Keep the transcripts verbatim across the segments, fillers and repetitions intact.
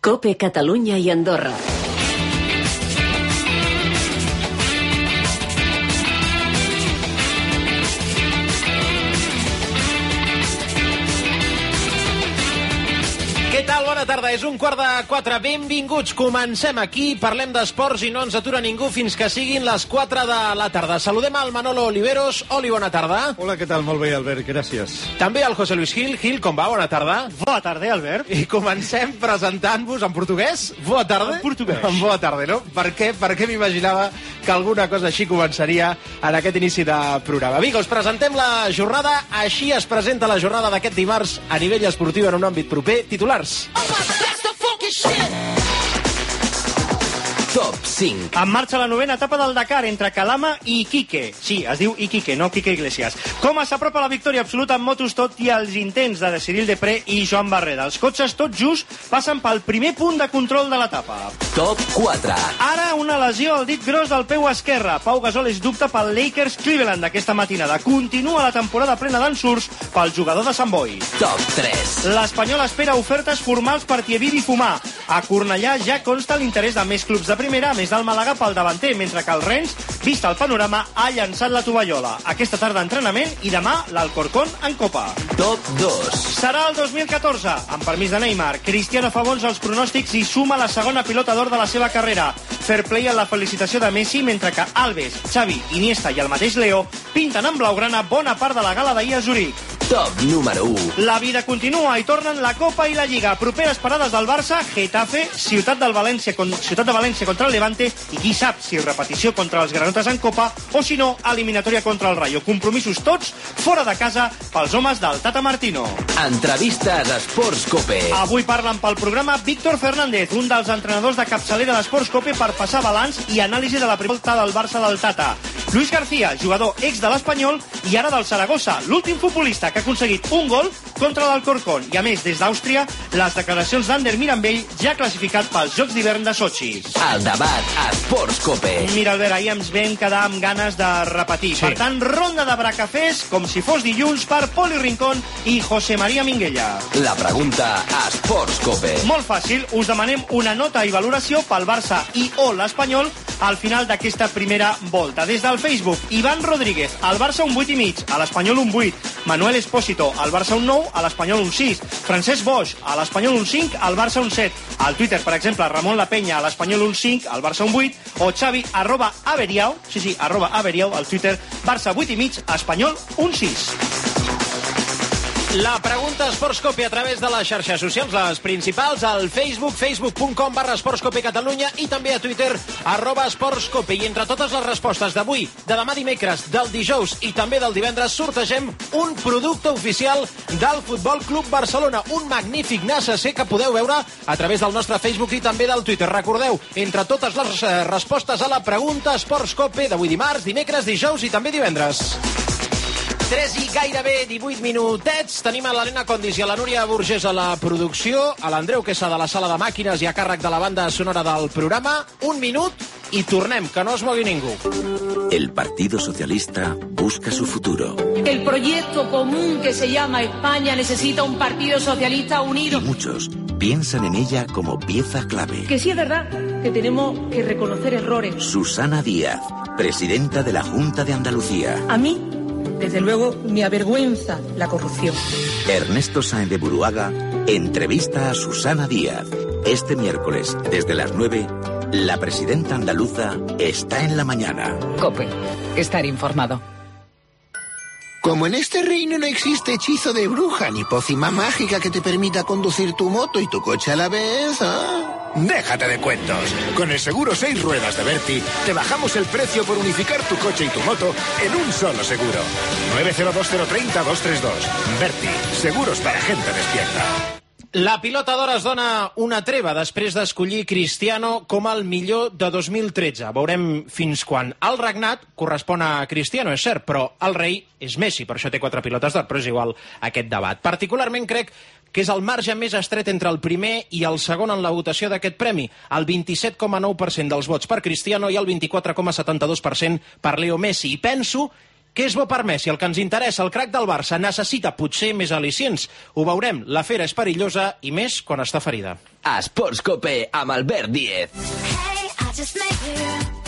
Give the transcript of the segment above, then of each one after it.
COPE Catalunya i Andorra. Què tal? Bona tarda. És un quart de quatre. Benvinguts. Comencem aquí. Parlem d'esports i no ens atura ningú fins que siguin les quatre de la tarda. Saludem al Manolo Oliveros. Oli, bona tarda. Hola, què tal? Molt bé, Albert. Gràcies. També al José Luis Gil. Gil, com va? Bona tarda. Bona tarda, Albert. I comencem presentant-vos en portuguès. Bona tarda. En portuguès. En bona tarda, no? Per què, per què m'imaginava que alguna cosa així començaria en aquest inici de programa? Vinga, us presentem la jornada. Així es presenta la jornada d'aquest dimarts a nivell esportiu en un àmbit proper. Titulars. Top cinc. En marxa la novena etapa del Dakar entre Calama i Iquique. Sí, es diu Iquique, no Quique Iglesias. Com s'apropa la victòria absoluta en motos tot i els intents de Cyril Depré i Joan Barreda. Els cotxes tot just passen pel primer punt de control de l'etapa. Top quatre. Ara una lesió al dit gros del peu esquerre. Pau Gasol és dubte pel Lakers Cleveland d'aquesta matinada. Continua la temporada plena d'ensurts pel jugador de Sant Boi. Top tres. L'Espanyol espera ofertes formals per Thierry Fumà. A Cornellà ja consta l'interès de més clubs de primera, a més del Màlaga pel davanter, mentre que el Rennes, vist el panorama, ha llançat la tovallola. Aquesta tarda entrenament i demà l'Alcorcón en Copa. Top dos. Serà el dos mil catorze, amb permís de Neymar. Cristiano fa bons els pronòstics i suma la segona pilota d'or de la seva carrera. Fair play a la felicitació de Messi, mentre que Alves, Xavi, Iniesta i el mateix Leo pinten en blaugrana bona part de la gala d'ahir a Zuric. Top número u. La vida continua i tornen la Copa i la Lliga. Properes parades del Barça, Getafe, Ciutat del València, con... Ciutat de València contra el Levante i qui sap si repetició contra els granotes en Copa o si no, eliminatòria contra el Rayo. Compromisos tots fora de casa pels homes del Tata Martino. Entrevistes a Esports Cope. Avui parlen pel programa Víctor Fernández, un dels entrenadors de capçalera d'Esports Cope, per passar balanç i anàlisi de la primera volta del Barça del Tata. Luis García, jugador ex de l'Espanyol i ara del Saragossa, l'últim futbolista que ha aconseguit un gol contra l'Alcorcón. I a més, des d'Àustria, les declaracions d'Ander Mirambell, ja classificat pels Jocs d'hivern de Sochi. El debat a Esports Cope. Mira, Albert, ahir ens vam quedar amb ganes de repetir. Sí. Per tant, ronda de bracafés, com si fos dilluns, per Poli Rincón i José María Minguella. La pregunta a Esports Cope. Molt fàcil, us demanem una nota i valoració pel Barça i o l'Espanyol al final d'aquesta primera volta. Des del Facebook, Ivan Rodríguez, al Barça un vuit i mig, a l'Espanyol un vuit. Manuel Espósito, al Barça un nou, a l'Espanyol un sis. Francesc Boix, a l'Espanyol un cinc, al Barça un set. Al Twitter, per exemple, Ramon La Peña, a l'Espanyol un cinc, al Barça un vuit. O Xavi, arroba Averiau, sí, sí, arroba Averiau, al Twitter, Barça vuit i mig, Espanyol un sis. La pregunta Esportscope a través de les xarxes socials, les principals, al Facebook, facebook punt com barra Esportscope Catalunya i també a Twitter, arroba Esportscope. I entre totes les respostes d'avui, de demà dimecres, del dijous i també del divendres, sortegem un producte oficial del Futbol Club Barcelona, un magnífic necesser que podeu veure a través del nostre Facebook i també del Twitter. Recordeu, entre totes les respostes a la pregunta Esportscope d'avui dimarts, dimecres, dijous i també divendres. tres i gairebé divuit minutets. Tenim a l'Helena Condis i a la Núria Burgés a la producció, a l'Andreu Quesa de la sala de màquines i a càrrec de la banda sonora del programa. Un minut i tornem, que no es mogui ningú. El Partido Socialista busca su futuro. El proyecto común que se llama España necesita un Partido Socialista unido. Y muchos piensan en ella como pieza clave. Que sí es verdad que tenemos que reconocer errores. Susana Díaz, presidenta de la Junta de Andalucía. A mí, desde luego, me avergüenza la corrupción. Ernesto Sáenz de Buruaga entrevista a Susana Díaz. Este miércoles, desde las nueve, la presidenta andaluza está en la mañana. COPE. Estar informado. Como en este reino no existe hechizo de bruja ni pócima mágica que te permita conducir tu moto y tu coche a la vez, ¿ah? Déjate de cuentos. Con el seguro seis ruedas de Berti, te bajamos el precio por unificar tu coche y tu moto en un solo seguro. nueve cero dos cero tres cero dos tres dos. Berti, seguros para gente despierta. La pilota d'or es dona una treva després d'escollir Cristiano com el millor de dos mil tretze. Veurem fins quan. El regnat correspon a Cristiano, és cert, però el rei és Messi, per això té quatre pilotes d'or, però és igual aquest debat. Particularment crec que és el marge més estret entre el primer i el segon en la votació d'aquest premi. El vint-i-set coma nou per cent dels vots per Cristiano i el vint-i-quatre coma setanta-dos per cent per Leo Messi. I penso que és bo per Messi. El que ens interessa, el crac del Barça, necessita potser més al·licients. Ho veurem, la fera és perillosa i més quan està ferida. a Sports Cope amb Albert Díez. Hey, I just met you,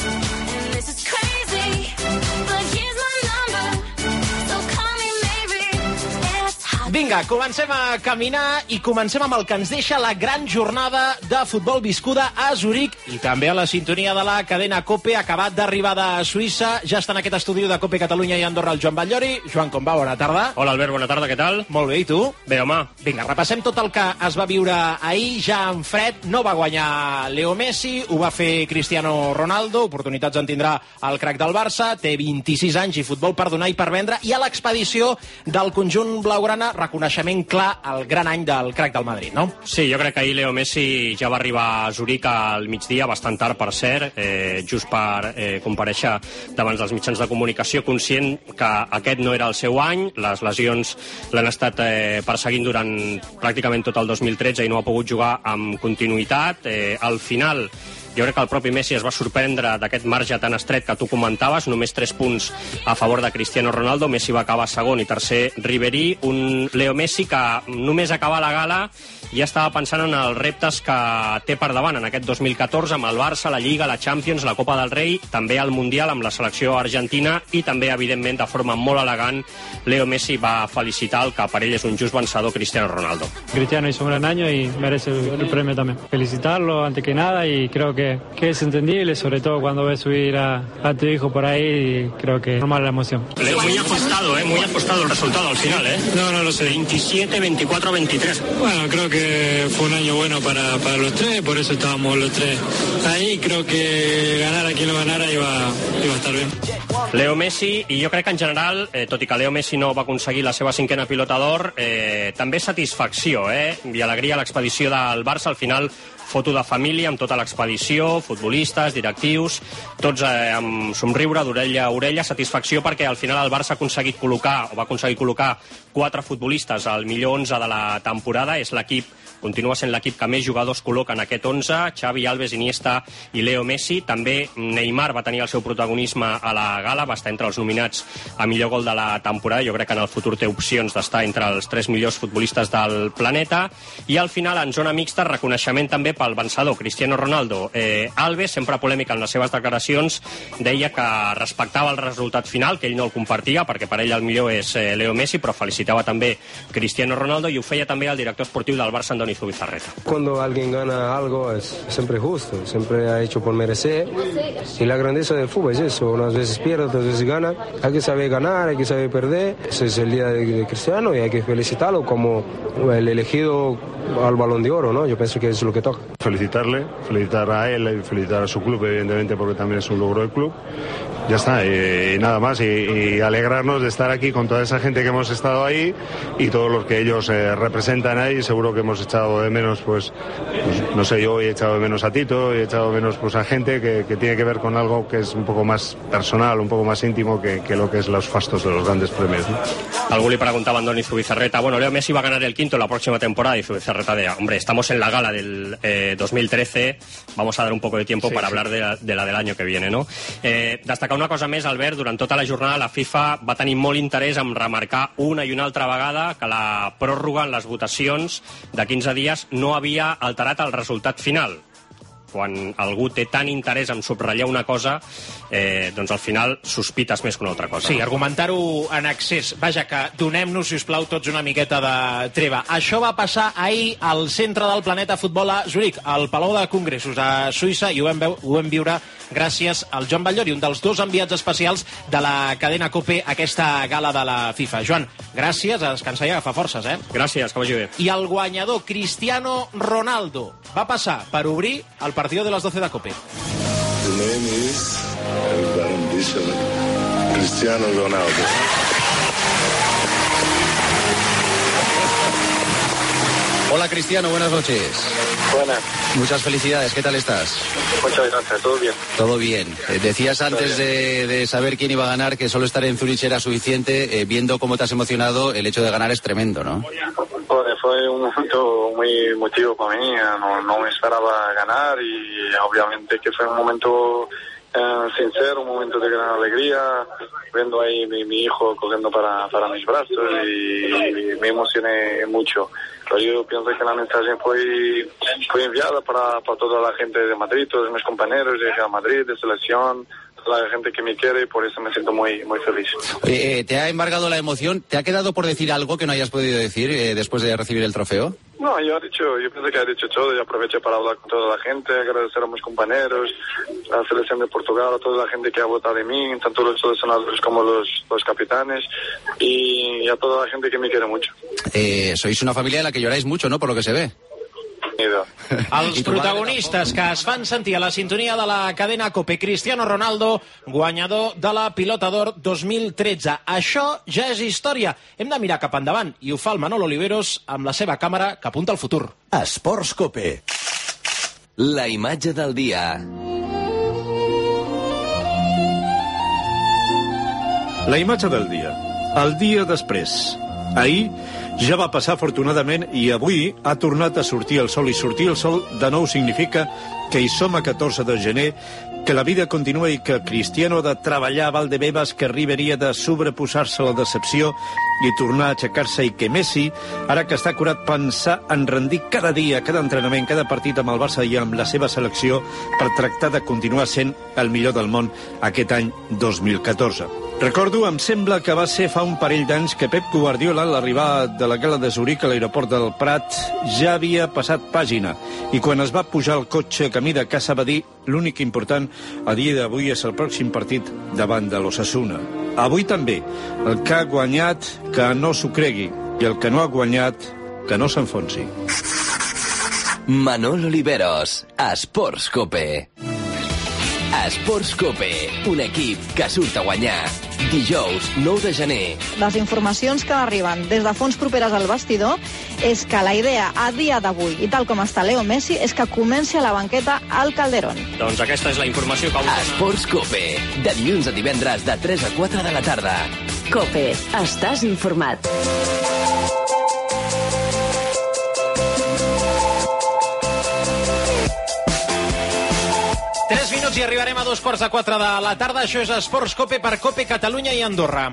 and this is crazy, but here's my number, so call me maybe. It's hot. Vinga, comencem a caminar i comencem amb el que ens deixa la gran jornada de futbol viscuda a Zuric i també a la sintonia de la cadena COPE, acabat d'arribar de Suïssa. Ja està en aquest estudi de COPE Catalunya i Andorra el Joan Batllori. Joan, com va? Bona tarda. Hola, Albert, bona tarda, què tal? Molt bé, i tu? Bé, home. Vinga, repassem tot el que es va viure ahir, ja en fred. No va guanyar Leo Messi, ho va fer Cristiano Ronaldo, oportunitats en tindrà el crac del Barça, té vint-i-sis anys i futbol per donar i per vendre, i a l'expedició del conjunt blaugrana, reconeixement clar al gran any del crac del Madrid, no? Sí, jo crec que ahir Leo Messi ja va arribar a Zuric al migdia, bastant tard, per cert, eh, just per eh, comparèixer davant dels mitjans de comunicació, conscient que aquest no era el seu any, les lesions l'han estat eh, perseguint durant pràcticament tot el dos mil tretze i no ha pogut jugar amb continuïtat. Eh, al final, jo crec que el propi Messi es va sorprendre d'aquest marge tan estret que tu comentaves, només tres punts a favor de Cristiano Ronaldo. Messi va acabar segon i tercer Ribéry, un Leo Messi que només acabar la gala ja estava pensant en els reptes que té per davant en aquest dos mil catorze amb el Barça, la Lliga, la Champions, la Copa del Rei, també el Mundial amb la selecció argentina i també, evidentment, de forma molt elegant, Leo Messi va felicitar el que per ell és un just vencedor, Cristiano Ronaldo. Cristiano hizo un gran año y merece el premio también. Felicitarlo antes que nada y creo que, que es entendible, sobre todo cuando ves subir a, a tu hijo por ahí, y creo que es normal la emoción. Leo, muy ajustado, ¿eh? Muy ajustado el resultado al final, ¿eh? No, no lo sé. veintisiete, veinticuatro, veintitrés. Bueno, creo que fue un año bueno para, para los tres, por eso estábamos los tres ahí. Creo que ganar a quien lo ganara iba, iba a estar bien. Leo Messi, i jo crec que en general, eh, tot i que Leo Messi no va aconseguir la seva cinquena pilota d'or, eh, també satisfacció, eh? I alegria a l'expedició del Barça. Al final, foto de família amb tota l'expedició, futbolistes, directius, tots eh, amb somriure d'orella a orella, satisfacció perquè al final el Barça ha aconseguit col·locar, o va aconseguir col·locar quatre futbolistes al millor onze de la temporada. És l'equip, continua sent l'equip que més jugadors col·loca en aquest onze, Xavi, Alves, Iniesta i Leo Messi. També Neymar va tenir el seu protagonisme a la gala, va estar entre els nominats a millor gol de la temporada. Jo crec que en el futur té opcions d'estar entre els tres millors futbolistes del planeta. I al final, en zona mixta, reconeixement també pel vencedor, Cristiano Ronaldo. Eh, Alves, sempre polèmica en les seves declaracions, deia que respectava el resultat final, que ell no el compartia, perquè per ell el millor és eh, Leo Messi, però felicitava també Cristiano Ronaldo, i ho feia també el director esportiu del Barça, Andoni Zubizarreta. Cuando alguien gana algo es siempre justo, siempre ha hecho por merecer, y la grandeza del fútbol es eso, unas veces pierde, otras veces gana. Hay que saber ganar, hay que saber perder. Ese es el día de, de Cristiano y hay que felicitarlo como el elegido al Balón de Oro, ¿no? Yo pienso que es lo que toca. Felicitarle, felicitar a él y felicitar a su club, evidentemente, porque también es un logro del club. Ya está, y, y nada más, y, y alegrarnos de estar aquí con toda esa gente que hemos estado ahí y todos los que ellos eh, representan ahí. Seguro que hemos echado de menos, pues, pues, no sé, yo he echado de menos a Tito, he echado de menos pues a gente que, que tiene que ver con algo que es un poco más personal, un poco más íntimo que, que lo que es los fastos de los grandes premios, ¿no? Algú li preguntaba a Andoni Zubizarreta, bueno, Leo Messi va a ganar el quinto la próxima temporada, y Zubizarreta de, hombre, estamos en la gala del eh, dos mil trece, vamos a dar un poco de tiempo sí, para sí. hablar de la, de la del año que viene, no? Eh, destacar una cosa més, Albert, durant tota la jornada la FIFA va tenir molt interès en remarcar una i una altra vegada que la pròrroga en les votacions de quinze dies no havia alterat el resultat final. Quan algú té tant interès en subratllar una cosa, eh, doncs al final sospites més que una altra cosa. Sí, argumentar-ho en excés. Vaja, que donem-nos, si us plau, tots una miqueta de treva. Això va passar ahir al centre del planeta futbol a Zuric, al Palau de Congressos de Suïssa, i ho vam, veu, ho vam viure gràcies al Joan Batllori, un dels dos enviats especials de la cadena COPE, aquesta gala de la FIFA. Joan, gràcies, a descansar i agafar forces, eh? Gràcies, que vagi bé. I el guanyador, Cristiano Ronaldo, va passar per obrir el partido de les doce de COPE. The name is Cristiano Ronaldo. Hola Cristiano, buenas noches. Buenas. Muchas felicidades, ¿qué tal estás? Muchas gracias, todo bien. Todo bien. Eh, decías antes de, de saber quién iba a ganar que solo estar en Zurich era suficiente. Eh, viendo cómo te has emocionado, el hecho de ganar es tremendo, ¿no? Pues fue un momento muy emotivo para mí, no, no me esperaba ganar y obviamente que fue un momento eh, sincero, un momento de gran alegría, viendo ahí mi, mi hijo corriendo para, para mis brazos y, y me emocioné mucho. Pero yo pienso que la mensaje fue, fue enviada para, para toda la gente de Madrid, todos mis compañeros de Real Madrid, de selección, toda la gente que me quiere, y por eso me siento muy, muy feliz. Oye, eh, ¿te ha embargado la emoción? ¿Te ha quedado por decir algo que no hayas podido decir eh, después de recibir el trofeo? No, yo he dicho, yo pienso que he dicho todo, y aproveché para hablar con toda la gente, agradecer a mis compañeros, a la selección de Portugal, a toda la gente que ha votado en mí, tanto los seleccionadores como los, los capitanes, y a toda la gente que me quiere mucho. Eh, sois una familia de la que lloráis mucho, ¿no?, por lo que se ve. Els protagonistes que es fan sentir a la sintonia de la cadena COPE. Cristiano Ronaldo, guanyador de la Pilota d'Or dos mil tretze. Això ja és història. Hem de mirar cap endavant, i ho fa el Manol Oliveros amb la seva càmera que apunta al futur. Esports COPE. La imatge del dia. La imatge del dia. El dia després. Ahir ja va passar afortunadament i avui ha tornat a sortir el sol, i sortir el sol de nou significa que hi som a catorze de gener, que la vida continua i que Cristiano ha de treballar a Valdebebas, que arribaria de sobreposar-se a la decepció i tornar a aixecar-se, i que Messi, ara que està curat, pensar en rendir cada dia, cada entrenament, cada partit amb el Barça i amb la seva selecció per tractar de continuar sent el millor del món aquest any dos mil catorze. Recordo, em sembla que va ser fa un parell d'anys que Pep Guardiola, a l'arribada de la gala de Zuric a l'aeroport del Prat, ja havia passat pàgina, i quan es va pujar al cotxe camí de casa va dir: l'únic important a dia d'avui és el pròxim partit davant de l'Osasuna. Avui també, el que ha guanyat, que no s'ho cregui, i el que no ha guanyat, que no s'enfonsi. Manol Oliveros, Esports COPE. Esports COPE, un equip que surt a guanyar. Dijous, nou de gener. Les informacions que arriben des de fonts properes al vestidor és que la idea a dia d'avui, i tal com està Leo Messi, és que comenci a la banqueta al Calderón. Doncs aquesta és la informació que... Esports COPE, de dilluns a divendres de tres a quatre de la tarda. COPE, estàs informat. Tres minuts i arribarem a dos quarts de quatre de la tarda. Això és Esports COPE per COPE Catalunya i Andorra.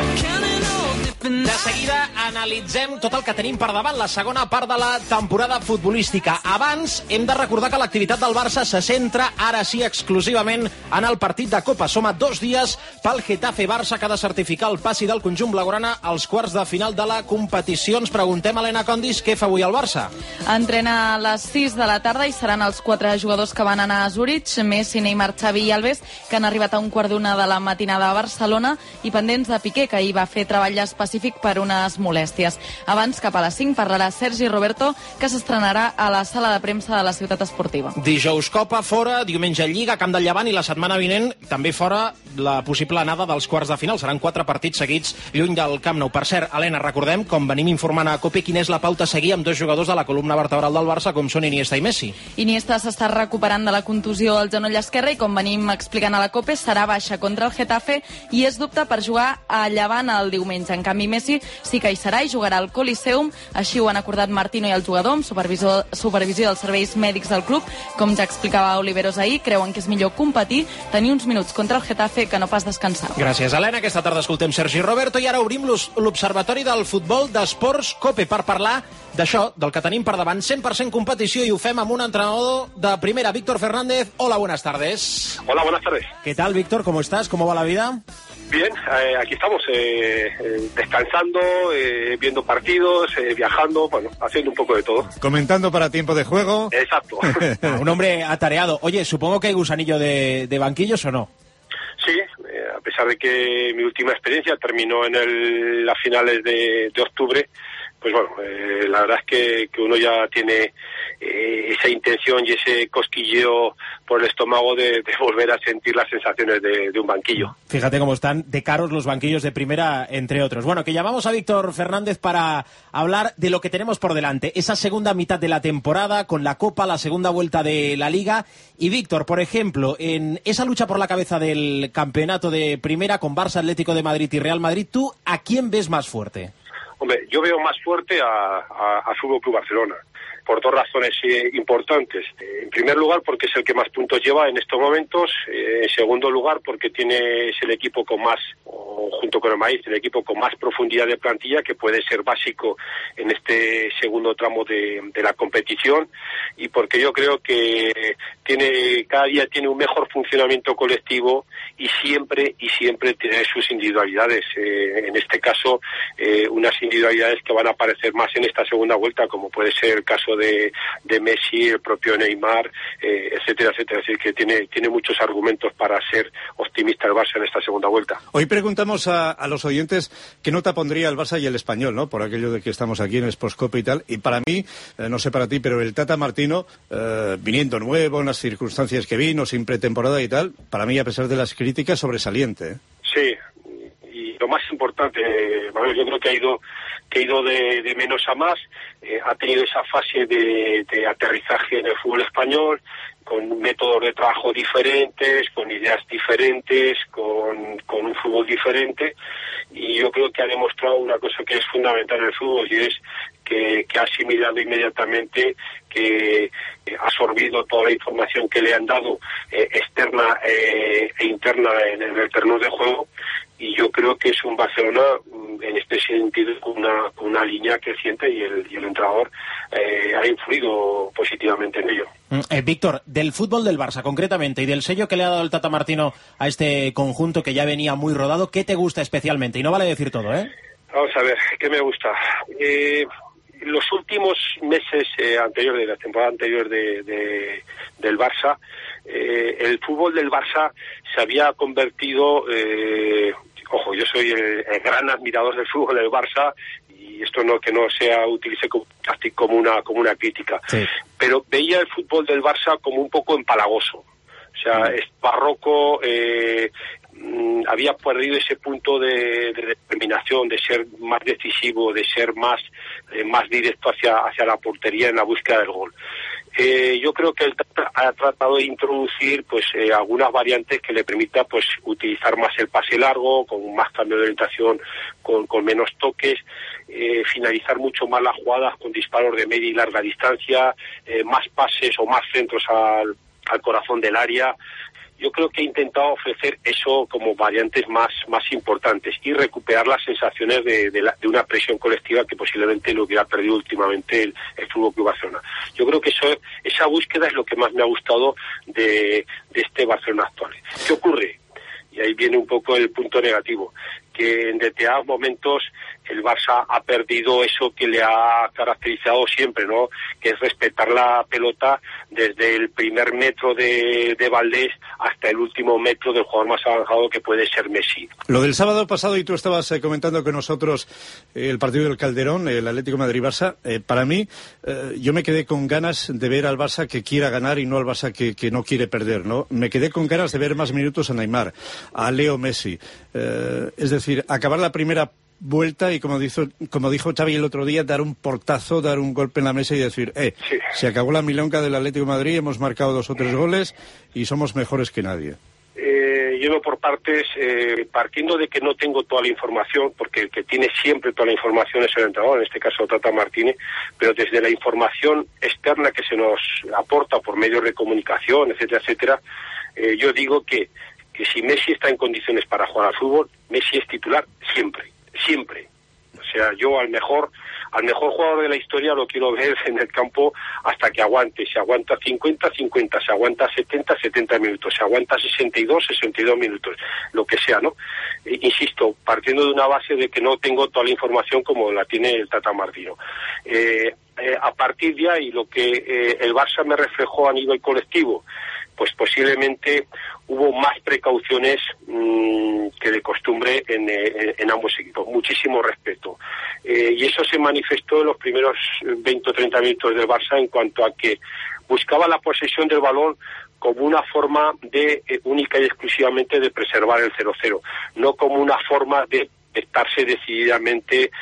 De seguida analitzem tot el que tenim per davant, la segona part de la temporada futbolística. Abans hem de recordar que l'activitat del Barça se centra ara sí exclusivament en el partit de Copa. Som a dos dies pel Getafe-Barça, que ha de certificar el passi del conjunt blaugrana als quarts de final de la competició. Ens preguntem a Helena Condis què fa avui el Barça. Entrena a les sis de la tarda i seran els quatre jugadors que van anar a Zurich, Messi, Neymar, Xavi i Alves, que han arribat a un quart d'una de la matinada a Barcelona, i pendents de Piqué, que ahir va fer treball específic per unes molèsties. Abans, cap a les cinc, parlarà Sergi Roberto, que s'estrenarà a la sala de premsa de la Ciutat Esportiva. Dijous Copa fora, diumenge Lliga, Camp del Llevant, i la setmana vinent també fora la possible anada dels quarts de final. Seran quatre partits seguits lluny del Camp Nou. Per cert, Helena, recordem, com venim informant a COPE, quina és la pauta a seguir amb dos jugadors de la columna vertebral del Barça, com són Iniesta i Messi. Iniesta s'està recuperant de la contusió al genoll esquerre i, com venim explicant a la COPE, serà baixa contra el Getafe i és dubte per jugar a Llevant el diumenge. En canvi, Messi sí que hi serà i jugarà al Coliseum. Així ho han acordat Martino i el jugador, amb supervisió, supervisió dels serveis mèdics del club. Com ja explicava Oliveros ahir, creuen que és millor competir, tenir uns minuts contra el Getafe, que no pas descansar. Gràcies, Helena. Aquesta tarda escoltem Sergi Roberto i ara obrim l'Observatori del Futbol d'Esports COPE per parlar d'això, del que tenim per davant. cent per cent competició, i ho fem amb un entrenador de primera, Víctor Fernández. Hola, buenas tardes. Hola, buenas tardes. ¿Qué tal, Víctor? ¿Cómo estás? ¿Cómo va la vida? Bien, eh, aquí estamos, eh, eh, descansando, eh, viendo partidos, eh, viajando, bueno, haciendo un poco de todo. Comentando para tiempo de juego. Exacto. Un hombre atareado. Oye, supongo que hay gusanillo de, de banquillos, ¿o no? Sí, eh, a pesar de que mi última experiencia terminó en el, las finales de, de octubre, pues bueno, eh, la verdad es que, que uno ya tiene eh, esa intención y ese cosquilleo por el estómago de, de volver a sentir las sensaciones de, de un banquillo. Fíjate cómo están de caros los banquillos de primera, entre otros. Bueno, que llamamos a Víctor Fernández para hablar de lo que tenemos por delante. Esa segunda mitad de la temporada, con la Copa, la segunda vuelta de la Liga. Y Víctor, por ejemplo, en esa lucha por la cabeza del campeonato de primera con Barça, Atlético de Madrid y Real Madrid, ¿tú a quién ves más fuerte? Hombre, yo veo más fuerte a, a, a Fútbol Club Barcelona, por dos razones eh, importantes. Eh, en primer lugar, porque es el que más puntos lleva en estos momentos. Eh, en segundo lugar, porque tiene es el equipo con más, o junto con el Madrid, el equipo con más profundidad de plantilla, que puede ser básico en este segundo tramo de, de la competición, y porque yo creo que tiene cada día tiene un mejor funcionamiento colectivo y siempre y siempre tiene sus individualidades. Eh, en este caso, eh, unas individualidades que van a aparecer más en esta segunda vuelta, como puede ser el caso de, de Messi, el propio Neymar, eh, etcétera, etcétera. Así que tiene, tiene muchos argumentos para ser optimista el Barça en esta segunda vuelta. Hoy preguntamos a, a los oyentes qué nota pondría el Barça y el Español, ¿no? Por aquello de que estamos aquí en Sportscope y tal. Y para mí, eh, no sé para ti, pero el Tata Martino, eh, viniendo nuevo, en las circunstancias que vino, sin pretemporada y tal, para mí, a pesar de las críticas, sobresaliente, ¿eh? Sí, y lo más importante, eh, Manuel, yo creo que ha ido que ha ido de, de menos a más, eh, ha tenido esa fase de, de aterrizaje en el fútbol español, con métodos de trabajo diferentes, con ideas diferentes, con, con un fútbol diferente, y yo creo que ha demostrado una cosa que es fundamental en el fútbol, y es que, que ha asimilado inmediatamente, que ha absorbido toda la información que le han dado, eh, externa eh, e interna en, en el terreno de juego, y yo creo que es un Barcelona en este sentido con una, con una línea creciente, y el, y el entrenador eh, ha influido positivamente en ello. Eh, Víctor, del fútbol del Barça concretamente y del sello que le ha dado el Tata Martino a este conjunto que ya venía muy rodado, ¿qué te gusta especialmente? Y no vale decir todo, ¿eh? Vamos a ver, ¿qué me gusta? Eh, los últimos meses eh, anteriores, de la temporada anterior de, de, del Barça, eh, el fútbol del Barça se había convertido... Eh, ojo, yo soy el, el gran admirador del fútbol del Barça, y esto no que no sea utilice como, como una como una crítica, sí. Pero veía el fútbol del Barça como un poco empalagoso, o sea, es barroco, eh, mm, había perdido ese punto de, de determinación, de ser más decisivo, de ser más eh, más directo hacia hacia la portería en la búsqueda del gol. Eh, yo creo que él ha tratado de introducir pues eh, algunas variantes que le permita pues utilizar más el pase largo, con más cambio de orientación, con, con menos toques, eh, finalizar mucho más las jugadas con disparos de media y larga distancia, eh, más pases o más centros al, al corazón del área. Yo creo que he intentado ofrecer eso como variantes más más importantes y recuperar las sensaciones de, de, la, de una presión colectiva que posiblemente lo hubiera perdido últimamente el, el Fútbol Club Barcelona. Yo creo que eso, esa búsqueda es lo que más me ha gustado de, de este Barcelona actual. ¿Qué ocurre? Y ahí viene un poco el punto negativo, que en determinados momentos el Barça ha perdido eso que le ha caracterizado siempre, ¿no? Que es respetar la pelota desde el primer metro de, de Valdés hasta el último metro del jugador más avanzado, que puede ser Messi. Lo del sábado pasado, y tú estabas eh, comentando con nosotros eh, el partido del Calderón, el Atlético Madrid-Barça, eh, para mí, eh, yo me quedé con ganas de ver al Barça que quiera ganar y no al Barça que, que no quiere perder, ¿no? Me quedé con ganas de ver más minutos a Neymar, a Leo Messi. Eh, es decir, acabar la primera vuelta y, como dijo, como dijo Xavi el otro día, dar un portazo, dar un golpe en la mesa y decir, eh, sí. Se acabó la milonga del Atlético de Madrid, hemos marcado dos o tres goles y somos mejores que nadie. Eh, yo por partes, eh, partiendo de que no tengo toda la información, porque el que tiene siempre toda la información es el entrenador, en este caso Tata Martínez, pero desde la información externa que se nos aporta por medios de comunicación, etcétera, etcétera, eh, yo digo que, que si Messi está en condiciones para jugar al fútbol, Messi es titular siempre. Siempre. O sea, yo al mejor al mejor jugador de la historia lo quiero ver en el campo hasta que aguante. Si aguanta cincuenta, cincuenta. Si aguanta setenta, setenta minutos. Si aguanta sesenta y dos, sesenta y dos minutos. Lo que sea, ¿no? E, insisto, partiendo de una base de que no tengo toda la información como la tiene el Tata Martino. Eh, eh, a partir de ahí, lo que eh, el Barça me reflejó a nivel colectivo, pues posiblemente hubo más precauciones mmm, que de costumbre en, en, en ambos equipos, muchísimo respeto. Eh, y eso se manifestó en los primeros veinte o treinta minutos del Barça, en cuanto a que buscaba la posesión del balón como una forma de eh, única y exclusivamente de preservar el cero cero, no como una forma de estarse decididamente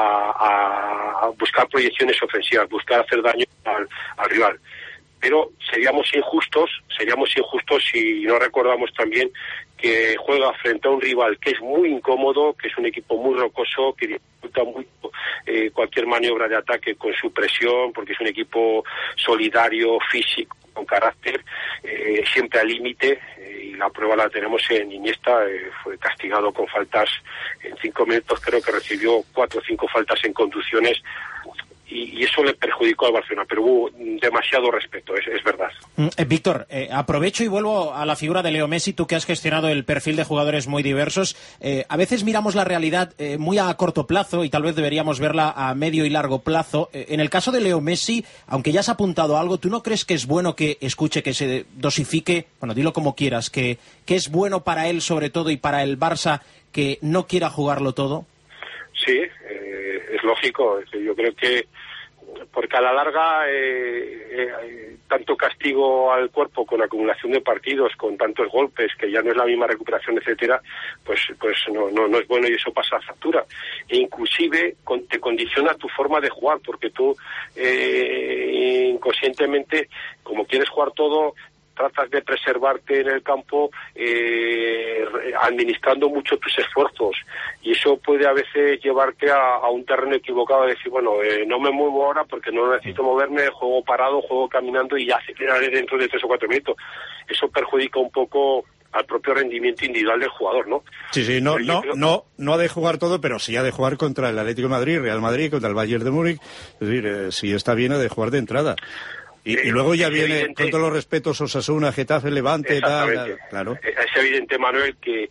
a, a buscar proyecciones ofensivas, buscar hacer daño al, al rival. Pero seríamos injustos, seríamos injustos si no recordamos también que juega frente a un rival que es muy incómodo, que es un equipo muy rocoso, que disfruta mucho eh, cualquier maniobra de ataque con su presión, porque es un equipo solidario, físico, con carácter, eh, siempre al límite, eh, y la prueba la tenemos en Iniesta, eh, fue castigado con faltas en cinco minutos, creo que recibió cuatro o cinco faltas en conducciones, y, y eso le perjudicó al Barcelona, pero hubo demasiado respeto, es, es verdad. Mm, eh, Víctor, eh, aprovecho y vuelvo a la figura de Leo Messi, tú que has gestionado el perfil de jugadores muy diversos. Eh, a veces miramos la realidad eh, muy a corto plazo y tal vez deberíamos verla a medio y largo plazo. Eh, en el caso de Leo Messi, aunque ya has apuntado algo, ¿tú no crees que es bueno que escuche, que se dosifique, bueno, dilo como quieras, que, que es bueno para él sobre todo y para el Barça que no quiera jugarlo todo? Sí, eh, es lógico. Yo creo que porque a la larga eh, eh, tanto castigo al cuerpo con acumulación de partidos, con tantos golpes, que ya no es la misma recuperación, etcétera, pues pues no no no es bueno, y eso pasa a factura. E inclusive con, te condiciona tu forma de jugar, porque tú eh, inconscientemente, como quieres jugar todo, tratas de preservarte en el campo eh, administrando mucho tus esfuerzos, y eso puede a veces llevarte a, a un terreno equivocado, a decir, bueno, eh, no me muevo ahora porque no necesito moverme, juego parado, juego caminando y ya aceleraré dentro de tres o cuatro minutos. Eso perjudica un poco al propio rendimiento individual del jugador, ¿no? Sí, sí, no, no, creo... no, no ha de jugar todo, pero sí ha de jugar contra el Atlético de Madrid, Real Madrid, contra el Bayern de Múnich. Es decir, eh, si está bien, ha de jugar de entrada. Y, y luego ya viene, evidente, con todos los respetos, Osasuna, Getafe, Levante, tal, claro. Es evidente, Manuel, que,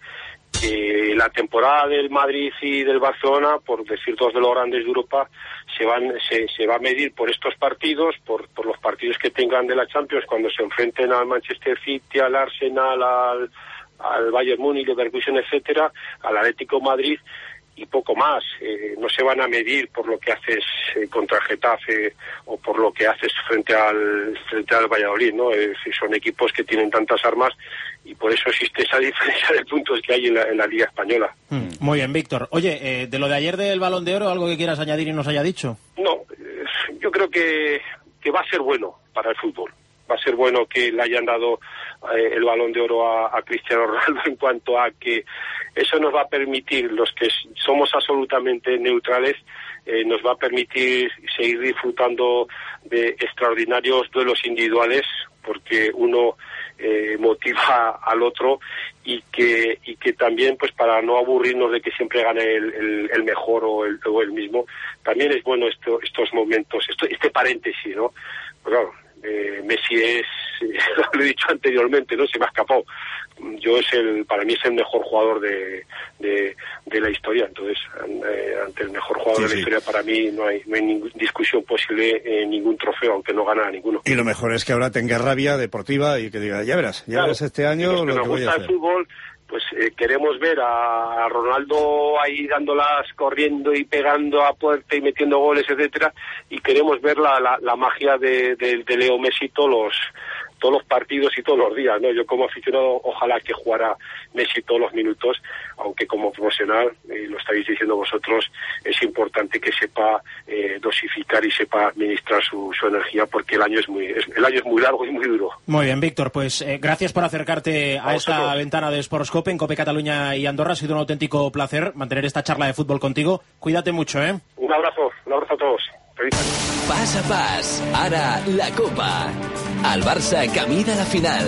que la temporada del Madrid y del Barcelona, por decir dos de los grandes de Europa, se van se, se va a medir por estos partidos, por, por los partidos que tengan de la Champions, cuando se enfrenten al Manchester City, al Arsenal, al, al Bayern Múnich, Leverkusen, etcétera, al Atlético de Madrid, y poco más. Eh, no se van a medir por lo que haces eh, contra el Getafe o por lo que haces frente al frente al Valladolid, ¿no? Es decir, son equipos que tienen tantas armas, y por eso existe esa diferencia de puntos que hay en la, en la Liga Española. Mm, muy bien, Víctor. Oye, eh, de lo de ayer del Balón de Oro, ¿algo que quieras añadir y nos haya dicho? No, eh, yo creo que, que va a ser bueno para el fútbol. Va a ser bueno que le hayan dado eh, el Balón de Oro a, a Cristiano Ronaldo, en cuanto a que eso nos va a permitir, los que somos absolutamente neutrales, eh, nos va a permitir seguir disfrutando de extraordinarios duelos individuales, porque uno eh, motiva al otro, y que y que también, pues para no aburrirnos de que siempre gane el, el, el mejor o el, o el mismo, también es bueno esto, estos momentos, esto, este paréntesis, ¿no? Pues claro, Eh, Messi es, lo he dicho anteriormente, no se me ha escapado, yo es el, para mí es el mejor jugador de, de, de la historia, entonces eh, ante el mejor jugador sí, de la sí. historia, para mí no hay, no hay ninguna discusión posible, eh, ningún trofeo, aunque no gana ninguno. Y lo mejor es que ahora tenga rabia deportiva y que diga, ya verás, ya claro, verás este año lo que voy a hacer. El fútbol, pues eh, queremos ver a, a Ronaldo ahí dándolas, corriendo y pegando a puerta y metiendo goles, etcétera, y queremos ver la, la, la magia de, de, de Leo Messi todos los todos los partidos y todos los días, ¿no? Yo como aficionado ojalá que jugara Messi todos los minutos, aunque como profesional, eh, lo estáis diciendo vosotros, es importante que sepa eh, dosificar y sepa administrar su, su energía, porque el año es muy es, el año es muy largo y muy duro. Muy bien, Víctor, pues eh, gracias por acercarte a, a esta vosotros. Ventana de Sportscope en Cope Cataluña y Andorra. Ha sido un auténtico placer mantener esta charla de fútbol contigo. Cuídate mucho, ¿eh? Un abrazo, un abrazo a todos. Pas a pas, ara la Copa. El Barça camí de la final.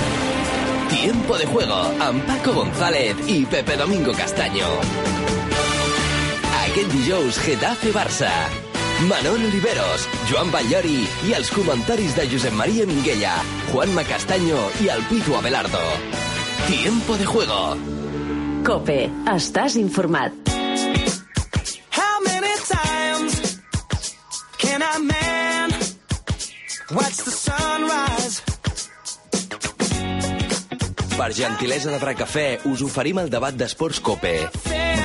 Tiempo de juego amb Paco González i Pepe Domingo Castaño. Aquest dijous, Getafe-Barça. Manol Oliveros, Joan Batllori i els comentaris de Josep María Minguella, Juanma Castaño i el Pitu Abelardo. Tiempo de juego. Cope, estàs informat. How many times can a man watch the sunrise? Per gentilesa de Bracafè, us oferim el debat d'Esports Cope.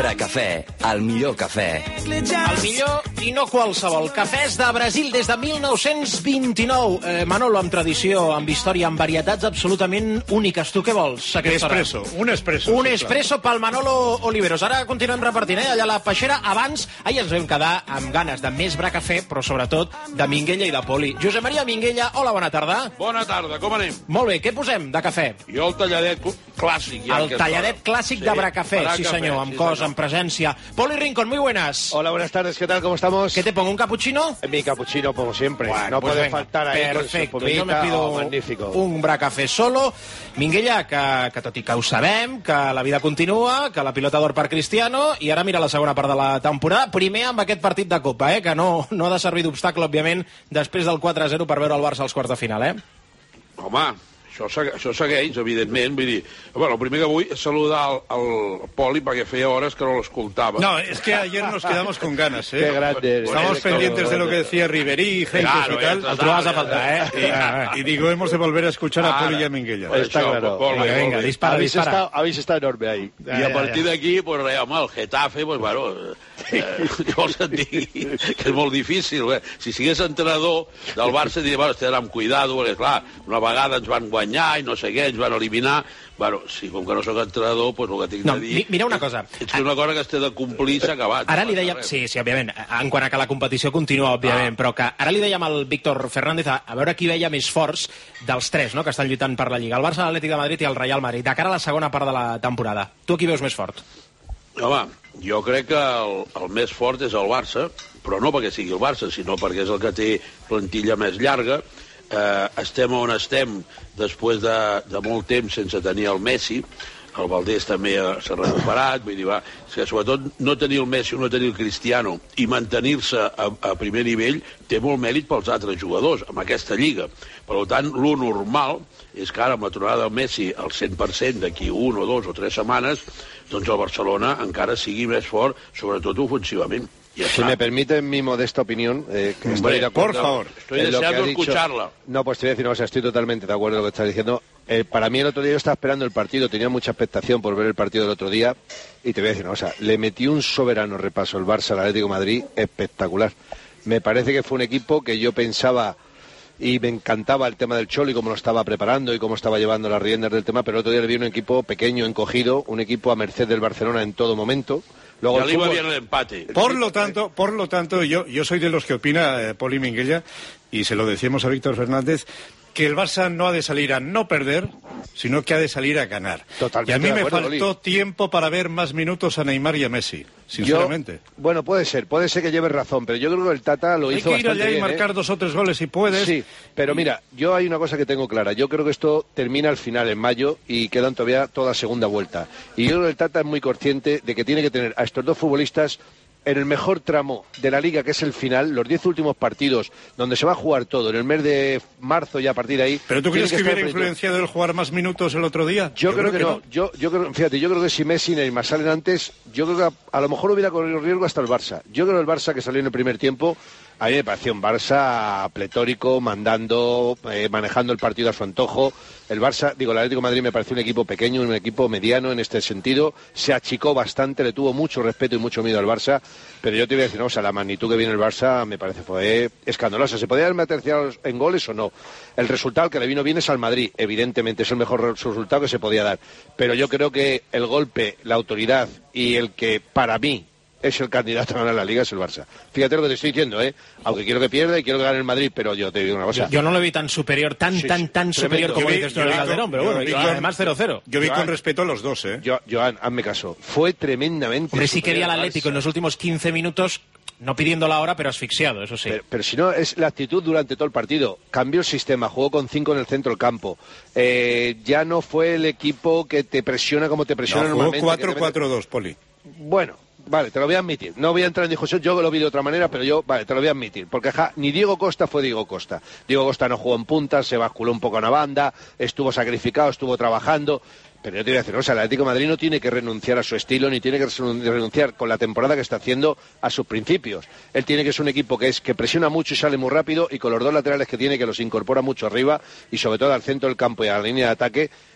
Bracafè, el millor cafè. El millor i no qualsevol. Cafès de Brasil des de mil nou-cents vint-i-nou. Eh, Manolo, amb tradició, amb història, amb varietats absolutament úniques. Tu què vols? Espresso, un espresso. Un espresso pel Manolo Oliveros. Ara continuem repartint, eh? Allà a la peixera. Abans, ahir ens vam quedar amb ganes de més Bracafè, però sobretot de Minguella i de Poli. Josep Maria Minguella, hola, bona tarda. Bona tarda, com anem? Molt bé, què posem de cafè? Jo el talladet clàssic. Ja El talladet clàssic de Bracafè, sí senyor, amb cos, amb presència. Poli Rincón, muy buenas. Hola, buenas tardes, ¿qué tal? ¿Cómo estamos? ¿Qué te pongo, un cappuccino? Mi cappuccino, como siempre. Bueno, no pues puede venga, faltar ahí perfecto. con su Yo me pomita. pido Oh, magnífico. un Bracafè solo. Minguella, que, que tot i que ho sabem, que la vida continua, que la pilota d'or per Cristiano, i ara mira la segona part de la temporada, primer amb aquest partit de Copa, eh, que no, no ha de servir d'obstacle, òbviament, després del quatre a zero per veure el Barça als quarts de final, eh? Home, això, segue, això segueix, evidentment. Vull dir, bueno, el primer que vull és saludar el, el Poli, perquè feia hores que no l'escoltava. No, es que ayer nos quedamos con ganas, ¿eh? Qué grande eres. Estamos Bueno, pendientes bueno, de lo que decía Ribery, Gentes Claro, y tal. ya está, vas a faltar, ¿eh? Y, y digo, hemos de volver a escuchar a Ara. Poli y a Minguella. Pues Está això, claro. molt bé, Venga, molt venga, bé. dispara, habéis, dispara. estado, habéis estado enorme ahí. I a partir d'aquí, pues, res, home, el Getafe, pues, bueno, eh, què vols que et digui? Que és molt difícil, eh? Si sigués entrenador del Barça, diria, bueno, estarà amb cuidado, perquè, clar, una vegada ens van guanyar i no sé què, ens van eliminar. Bueno, sí, com que no sóc entrenador, pues, el que tinc No, de dir... mi- mira una cosa. És que una cosa que es té de complir s'ha acabat. Ara li dèiem... Sí, sí, òbviament, en quant a que la competició continua, òbviament, però que ara li dèiem al Víctor Fernández a, a veure qui veia més forts dels tres, no?, que estan lluitant per la Lliga. El Barça, l'Atlètic de Madrid i el Real Madrid. De cara a la segona part de la temporada. Tu qui veus més fort? Home, jo crec que el, el més fort és el Barça, però no perquè sigui el Barça, sinó perquè és el que té plantilla més llarga. Eh, estem on estem després de, de molt temps sense tenir el Messi. El Valdés també s'ha recuperat. Vull dir, va, és que sobretot no tenir el Messi o no tenir el Cristiano i mantenir-se a, a primer nivell té molt mèrit pels altres jugadors amb aquesta lliga. Per tant, lo normal és que ara amb la tornada del Messi al cent per cent d'aquí un o dos o tres setmanes, doncs el Barcelona encara sigui més fort, sobretot ofensivament. Ya Si me permiten mi modesta opinión, eh, que estoy Hombre, de acuerdo. por favor. Estoy en lo que deseando ha dicho- escucharla. No, pues te voy a decir una cosa, estoy totalmente de acuerdo en lo que estás diciendo. Eh, para mí el otro día yo estaba esperando el partido, tenía mucha expectación por ver el partido del otro día, y te voy a decir una cosa, le metió un soberano repaso el Barça al Atlético de Madrid espectacular. Me parece que fue un equipo que yo pensaba, y me encantaba el tema del Cholo y cómo lo estaba preparando y cómo estaba llevando las riendas del tema, pero el otro día le vi un equipo pequeño, encogido, un equipo a merced del Barcelona en todo momento. Luego Ya el le iba fútbol- bien el empate. Por lo tanto, por lo tanto, yo, yo soy de los que opina, eh, Poli Minguella, y se lo decíamos a Víctor Fernández, que el Barça no ha de salir a no perder, sino que ha de salir a ganar. Totalmente y a mí de me acuerdo, faltó Oli. tiempo para ver más minutos a Neymar y a Messi, sinceramente. Yo- bueno, puede ser, puede ser que lleves razón, pero yo creo que el Tata lo Hay hizo que ir bastante allá y bien, marcar ¿eh? dos o tres goles si puedes. Sí, pero mira, yo hay una cosa que tengo clara. Yo creo que esto termina al final, en mayo, y quedan todavía toda segunda vuelta. Y yo creo que el Tata es muy consciente de que tiene que tener a estos dos futbolistas en el mejor tramo de la Liga, que es el final, los diez últimos partidos, donde se va a jugar todo, en el mes de marzo y a partir de ahí... ¿Pero tú tiene crees que, estar hubiera frente- influenciado el jugar más minutos el otro día? Yo, creo, que, no. Yo, yo creo, fíjate, yo creo que si Messi y Neymar salen antes, yo creo que a, a lo mejor hubiera corrido riesgo hasta el Barça. Yo creo que el Barça que salió en el primer tiempo, a mí me pareció un Barça pletórico, mandando, eh, manejando el partido a su antojo. El Barça, digo, el Atlético de Madrid me pareció un equipo pequeño, un equipo mediano en este sentido. Se achicó bastante, le tuvo mucho respeto y mucho miedo al Barça. Pero yo te voy a decir, no, o sea, la magnitud que viene el Barça me parece fue escandalosa. ¿Se podía haber materializado en goles o no? El resultado que le vino bien es al Madrid, evidentemente, es el mejor resultado que se podía dar. Pero yo creo que el golpe, la autoridad y el que, para mí, es el candidato a ganar la Liga es el Barça. Fíjate lo que te estoy diciendo, ¿eh? Aunque quiero que pierda y quiero que gane el Madrid, pero yo te digo una cosa. Yo no lo vi tan superior, tan, Sí, tan, sí, tan superior tremendo. como Yo vi- dices tú en yo el vi con- Calderón, pero yo bueno, vi y con- además cero cero. Yo vi Joan. con respeto a los dos, ¿eh? Yo, Joan, hazme caso. Fue tremendamente Hombre, sí que vi superior al al Atlético Barça. en los últimos quince minutos, no pidiendo la hora, pero asfixiado, eso sí. Pero, pero si no, es la actitud durante todo el partido. Cambió el sistema, jugó con cinco en el centro del campo. Eh, ya no fue el equipo que te presiona como te presiona No, jugó normalmente. cuatro que te cuatro dos, Poli. Bueno, vale, te lo voy a admitir. No voy a entrar en discusión, yo lo vi de otra manera, pero yo, vale, te lo voy a admitir. Porque ja, ni Diego Costa fue Diego Costa. Diego Costa no jugó en punta, se basculó un poco a una banda, estuvo sacrificado, estuvo trabajando. Pero yo te voy a decir, o sea, el Atlético de Madrid no tiene que renunciar a su estilo, ni tiene que renunciar con la temporada que está haciendo a sus principios. Él tiene que ser un equipo que es que presiona mucho y sale muy rápido, y con los dos laterales que tiene, que los incorpora mucho arriba, y sobre todo al centro del campo y a la línea de ataque,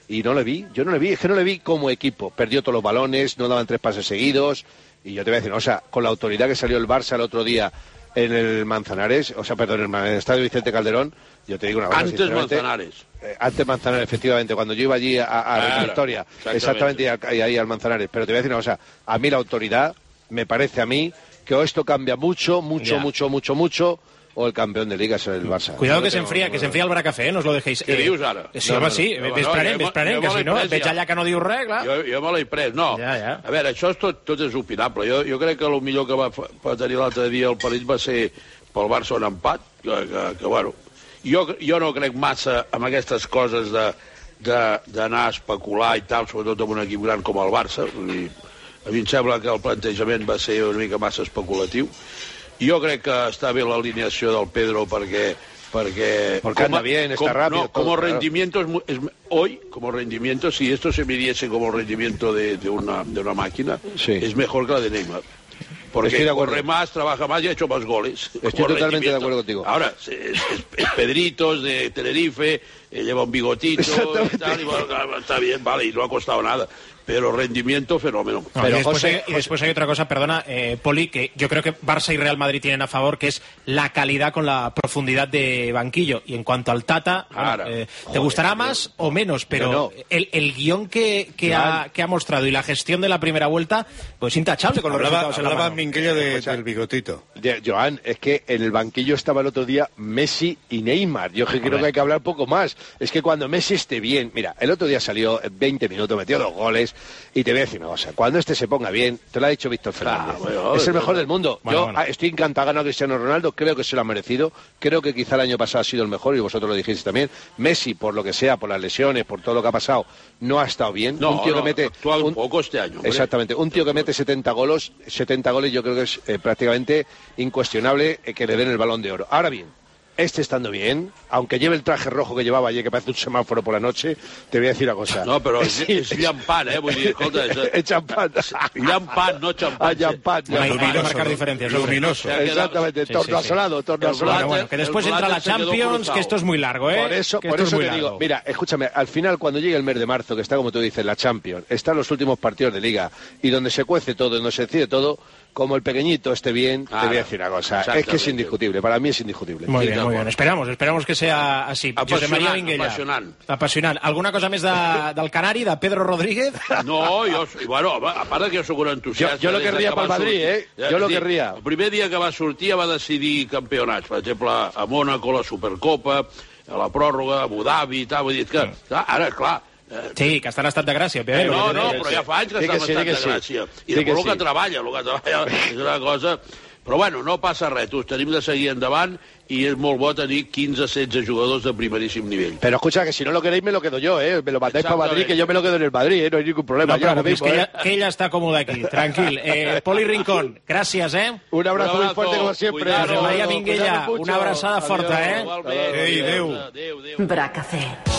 y no le vi, yo no le vi, es que no le vi como equipo. Perdió todos los balones, no daban tres pases seguidos, y yo te voy a decir, o sea, con la autoridad que salió el Barça el otro día en el Manzanares, o sea, perdón, en el estadio Vicente Calderón, yo te digo una cosa. Antes Manzanares. Eh, antes Manzanares, efectivamente, cuando yo iba allí a, a claro, Victoria, exactamente, exactamente y, a, y ahí al Manzanares. Pero te voy a decir una cosa, a mí la autoridad, me parece a mí, que esto cambia mucho, mucho, Ya. mucho, mucho, mucho, o el campeón de Liga es el Barça. Cuidado No que tengo- s'enfria, que s'enfria el Bracafé, eh? No us lo dejéis. Què dius, ara? Sí, No, home, no, sí. no, Ves no, prenent, jo- ves prenent, jo que me si no, l'he et pres veig ja. allà que no diu res, clar. Jo, jo me l'he pres, no. Ja, ja. A veure, això és tot, tot és opinable. Jo, jo crec que el millor que va, fa- va tenir l'altre dia el París va ser pel Barça un empat, que, que, que bueno... Jo, jo no crec massa en aquestes coses de de- d'anar a especular i tal, sobretot amb un equip gran com el Barça. Vull dir, a mi em sembla que el plantejament va ser una mica massa especulatiu. Jo crec que està bé l'alineació del Pedro perquè... Porque, Porque anda bien, está como, rápido, no, como todo, claro. rendimiento es, mu- es- hoy, como rendimiento, si esto se midiese como rendimiento de, de una, de una máquina, Sí. es mejor que la de Neymar. Porque Estoy de acuerdo. corre más, trabaja más y ha hecho más goles. Estoy Como totalmente de rendimiento. acuerdo contigo. Ahora, es, es- es Pedritos de Tenerife, eh, lleva un bigotito y tal, y bueno, claro, está bien, vale, y no ha costado nada. Pero rendimiento, fenómeno. No, y, después hay, y después hay otra cosa, perdona, eh, Poli, que yo creo que Barça y Real Madrid tienen a favor, que es la calidad con la profundidad de banquillo. Y en cuanto al Tata, bueno, Claro. eh, te gustará más o menos, pero No, no. El, el guión que, que, Joan. ha, que ha mostrado y la gestión de la primera vuelta, pues intachable con los Hablaba, resultados en la hablaba mano. Minguella de- del bigotito. De- Joan, es que en el banquillo estaba el otro día Messi y Neymar. Yo que creo que hay que hablar poco más. Es que cuando Messi esté bien, mira, el otro día salió en veinte minutos, metió dos goles, y te voy a decir una cosa, cuando este se ponga bien, te lo ha dicho Víctor Fernández, bueno, es el bueno. mejor del mundo. Bueno, Yo bueno. ah, estoy encantado, ganado Cristiano Ronaldo, creo que se lo ha merecido, creo que quizá el año pasado ha sido el mejor, y vosotros lo dijisteis también. Messi, por lo que sea, por las lesiones, por todo lo que ha pasado, no ha estado bien. No, un tío no, que mete ha actuado un- poco este año. hombre. Exactamente, un tío que mete setenta goles, setenta goles yo creo que es eh, prácticamente incuestionable eh, que le den el Balón de Oro. Ahora bien, este estando bien, aunque lleve el traje rojo que llevava ayer, que parece un semáforo por la noche, te voy a decir una cosa. No, però és, Sí, és llampant, eh? Vull dir, escolta, és, és xampant. llampant, no xampant. Ah, llampant, Bueno, hay, hay que llampant. marcar diferencias. hombre. Luminoso. Exactamente, Sí, torno sí, sí. asolado, torno El asolado. Bueno, bueno, que después El entra la Blatter se quedó Champions, cruzado. que esto es muy largo, ¿eh? Por eso, Que por esto eso es muy te digo, largo. mira, escúchame, al final cuando llegue el mes de marzo, que está como tú dices, la Champions, están los últimos partidos de Liga, y donde se cuece todo, donde se decide todo, como el pequeñito esté bien, te Claro, voy a decir una cosa, es que es exactamente. indiscutible, para mí es indiscutible. Muy Sí, bien, de muy bien. acuerdo. Esperamos, esperamos que sea así. José Apassionant, María Minguella. apassionant. Apassionant. Alguna cosa més de, del Canari, de Pedro Rodríguez? No, jo, bueno, a part de que jo sóc un entusiasta... Jo- jo lo des de querría que pel va Madrid, sortir. eh? Ja, Jo lo és dir, querría. El primer dia que va sortir va decidir campionats. Per exemple, a Mònaco, la Supercopa, a la pròrroga, a Abu Dhabi i tal. Vull dir que, clar, ara, clar... Eh, Sí, que està en estat de gràcia, Eh, òbviament. no, lo que no, té- però ja fa anys que Sí està que en sí, estat sí que de sí. gràcia. I Sí després que el que sí. treballa, el que treballa és una cosa... Però bueno, no passa res, tu, tenim de seguir endavant i és molt bo tenir quinze setze jugadors de primeríssim nivell. Pero escucha, que si no lo queréis me lo quedo yo, ¿eh? Me lo mandáis para Exactamente. Madrid, que yo me lo quedo en el Madrid, ¿eh? No hay ningún problema. No yo ahora preocupis, mismo, que, ¿eh? ella, que ella està còmoda aquí, tranquil. Eh, Poli Rincón, gràcies, eh? Un abrazo, Un muy abrazo, fuerte como siempre. cuidado. José María Cuidado Minguella, mucho. una abraçada Adiós. forta, eh? Igualment. Ei, adéu. Adéu, adéu. Bracafé.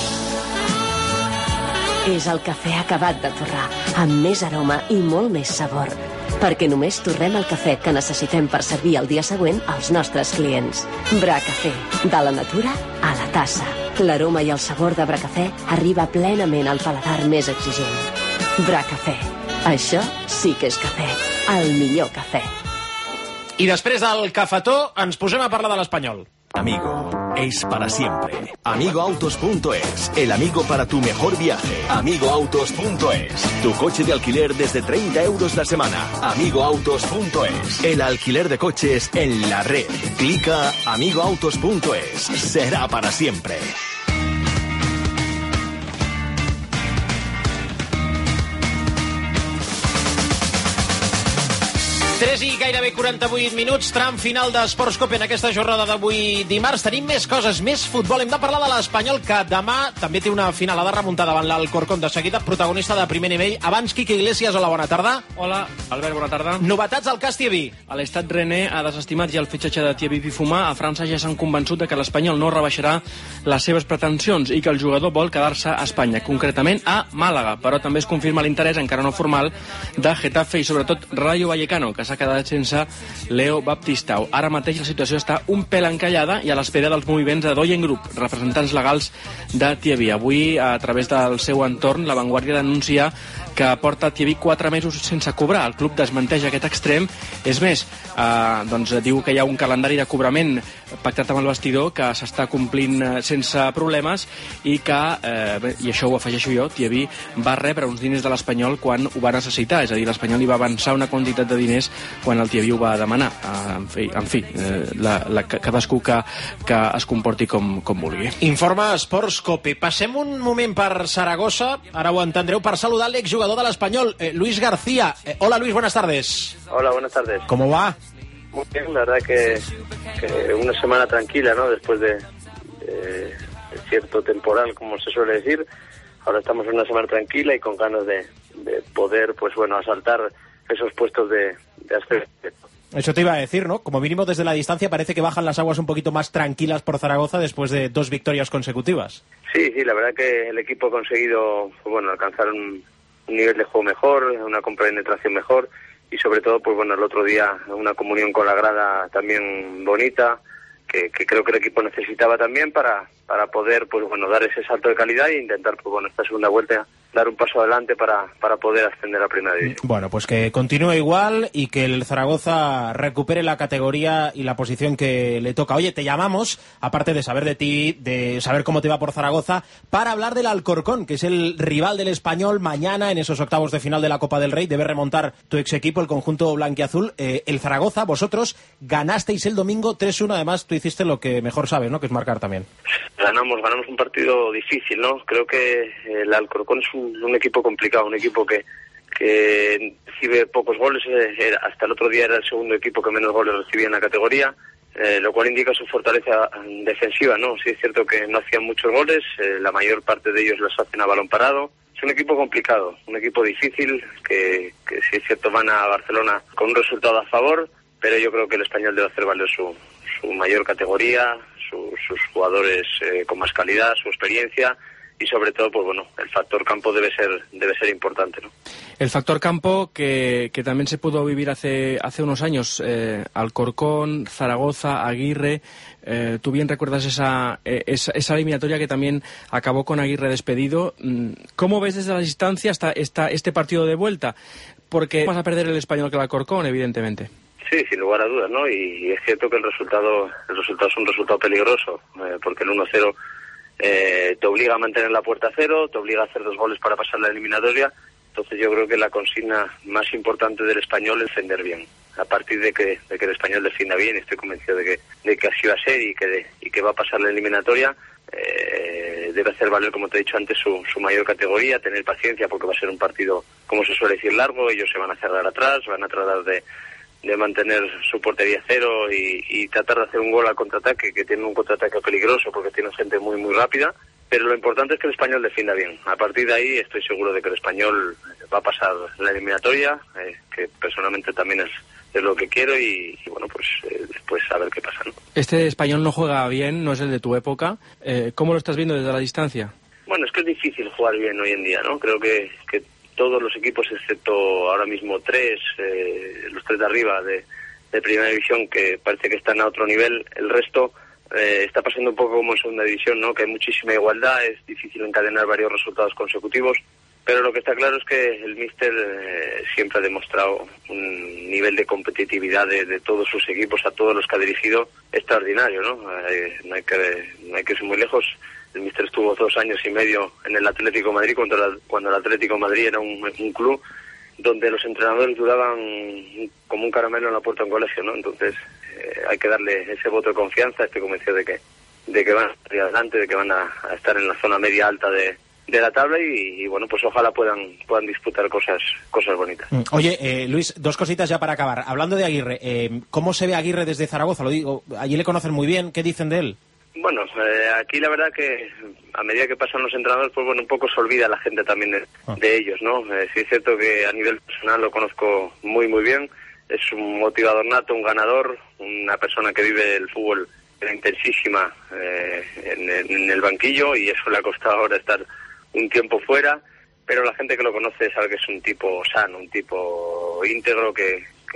És el cafè acabat de torrar, amb més aroma i molt més sabor. Perquè només torrem el cafè que necessitem per servir el dia següent als nostres clients. Bracafé, de la natura a la tassa. L'aroma i el sabor de Bracafé arriba plenament al paladar més exigent. Bracafé. Això sí que és cafè. El millor cafè. I després del cafetó ens posem a parlar de l'Espanyol. Amigo, es para siempre. Amigoautos punto es, el amigo para tu mejor viaje. Amigoautos punto es, tu coche de alquiler desde treinta euros la semana. Amigoautos punto es, el alquiler de coches en la red. Clica amigoautos punto es, será para siempre. tres i gairebé quaranta-vuit minuts, tram final d'Esports Cope en aquesta jornada d'avui dimarts. Tenim més coses, més futbol. Hem de parlar de l'Espanyol, que demà també té una final. Ha de remuntar davant l'Alcorcón, de seguida protagonista de primer nivell. Abans, Quique Iglesias, hola, bona tarda. Hola, Albert, bona tarda. Novetats al cas Thierry. A l'estat René ha desestimat ja el fitxatge de Thierry Pifumà. A França ja s'han convençut de que l'Espanyol no rebaixarà les seves pretensions i que el jugador vol quedar-se a Espanya, concretament a Màlaga. Però també es confirma l'interès, encara no formal, de Getafe i sobretot Rayo Vallecano, que s'ha s'ha quedat sense Leo Baptistao. Ara mateix la situació està un pèl encallada i a l'espera dels moviments de Doyen Group, representants legals de Thierry. Avui, a través del seu entorn, La Vanguardia denuncia que porta Thierry quatre mesos sense cobrar. El club desmenteix aquest extrem. És més, eh, doncs diu que hi ha un calendari de cobrament pactat amb el vestidor que s'està complint sense problemes i que, eh, i això ho afegeixo jo, Thierry va rebre uns diners de l'Espanyol quan ho va necessitar, és a dir, l'Espanyol li va avançar una quantitat de diners quan el Thierry ho va demanar. Eh, en fi, en fi eh, la, la, cadascú que, que es comporti com, com vulgui. Informa Esports Cope. Passem un moment per Saragossa, ara ho entendreu, per saludar l'exjugador de l'Espanyol, eh, Luis García. Eh, hola Luis, buenas tardes. Hola, buenas tardes. ¿Cómo va? Muy bien, la verdad que, que una semana tranquila, ¿no? Después de, de, de cierto temporal, como se suele decir. Ahora estamos en una semana tranquila y con ganas de, de poder, pues bueno, asaltar esos puestos de, de ascenso. Eso te iba a decir, ¿no? Como mínimo desde la distancia parece que bajan las aguas un poquito más tranquilas por Zaragoza después de dos victorias consecutivas. Sí, sí, la verdad que el equipo ha conseguido, pues bueno, alcanzar un, un nivel de juego mejor, una compenetración mejor. Y sobre todo, pues bueno, el otro día una comunión con la grada también bonita, que, que creo que el equipo necesitaba también para, para poder, pues bueno, dar ese salto de calidad e intentar, pues bueno, esta segunda vuelta dar un paso adelante para, para poder ascender a Primera División. Bueno, pues que continúe igual y que el Zaragoza recupere la categoría y la posición que le toca. Oye, te llamamos, aparte de saber de ti, de saber cómo te va por Zaragoza, para hablar del Alcorcón, que es el rival del Español mañana en esos octavos de final de la Copa del Rey. Debe remontar tu ex equipo, el conjunto blanquiazul. Eh, el Zaragoza, vosotros ganasteis el domingo tres uno, además tú hiciste lo que mejor sabes, ¿no? Que es marcar también. Ganamos, ganamos un partido difícil, ¿no? Creo que el Alcorcón es un, un equipo complicado, un equipo que, que recibe pocos goles. Eh, hasta el otro día era el segundo equipo que menos goles recibía en la categoría, eh, lo cual indica su fortaleza defensiva, ¿no? Sí es cierto que no hacían muchos goles, eh, la mayor parte de ellos los hacen a balón parado. Es un equipo complicado, un equipo difícil, que, que sí es cierto van a Barcelona con un resultado a favor, pero yo creo que el Español debe hacer valer su, su mayor categoría, su, sus jugadores eh, con más calidad, su experiencia y sobre todo, pues bueno, el factor campo debe ser debe ser importante, ¿no? El factor campo que, que también se pudo vivir hace hace unos años, eh, Alcorcón, Zaragoza, Aguirre. Eh, tú bien recuerdas esa, eh, esa esa eliminatoria que también acabó con Aguirre despedido. ¿Cómo ves desde la distancia hasta esta, este partido de vuelta? Porque vas a perder el Español que el Alcorcón, evidentemente. Sí, sin lugar a dudas, ¿no? Y, y es cierto que el resultado el resultado es un resultado peligroso, eh, porque el uno cero eh, te obliga a mantener la puerta a cero, te obliga a hacer dos goles para pasar la eliminatoria. Entonces yo creo que la consigna más importante del Español es defender bien. A partir de que, de que el Español defienda bien, estoy convencido de que, de que así va a ser y que, de, y que va a pasar la eliminatoria. Eh, debe hacer valer, como te he dicho antes, su, su mayor categoría, tener paciencia porque va a ser un partido, como se suele decir, largo. Ellos se van a cerrar atrás, van a tratar de de mantener su portería cero y, y tratar de hacer un gol al contraataque, que tiene un contraataque peligroso porque tiene gente muy muy rápida, pero lo importante es que el Español defienda bien. A partir de ahí estoy seguro de que el Español va a pasar la eliminatoria, eh, que personalmente también es, es lo que quiero y, y bueno, pues eh, después a ver qué pasa, ¿no? Este Español no juega bien, no es el de tu época. Eh, ¿Cómo lo estás viendo desde la distancia? Bueno, es que es difícil jugar bien hoy en día, ¿no? Creo que, que todos los equipos, excepto ahora mismo tres, eh, los tres de arriba de, de Primera División, que parece que están a otro nivel, el resto eh, está pasando un poco como en Segunda División, ¿no? Que hay muchísima igualdad, es difícil encadenar varios resultados consecutivos, pero lo que está claro es que el míster eh, siempre ha demostrado un nivel de competitividad de, de todos sus equipos, a todos los que ha dirigido, extraordinario, ¿no? Eh, no hay que, no hay que ir muy lejos. El míster estuvo dos años y medio en el Atlético de Madrid cuando, la, cuando el Atlético de Madrid era un, un club donde los entrenadores duraban como un caramelo en la puerta de un colegio, ¿no? Entonces eh, hay que darle ese voto de confianza. Estoy convencido de que de que van a salir adelante, de que van a, a estar en la zona media alta de, de la tabla y, y bueno, pues ojalá puedan puedan disputar cosas cosas bonitas. Oye, eh, Luis, dos cositas ya para acabar. Hablando de Aguirre, eh, ¿cómo se ve Aguirre desde Zaragoza? Lo digo, allí le conocen muy bien. ¿Qué dicen de él? Bueno, eh, aquí la verdad que a medida que pasan los entrenadores, pues bueno, un poco se olvida la gente también de, de ellos, ¿no? Eh, sí es cierto que a nivel personal lo conozco muy, muy bien. Es un motivador nato, un ganador, una persona que vive el fútbol intensísima eh, en, en el banquillo y eso le ha costado ahora estar un tiempo fuera, pero la gente que lo conoce sabe que es un tipo sano, un tipo íntegro que, que,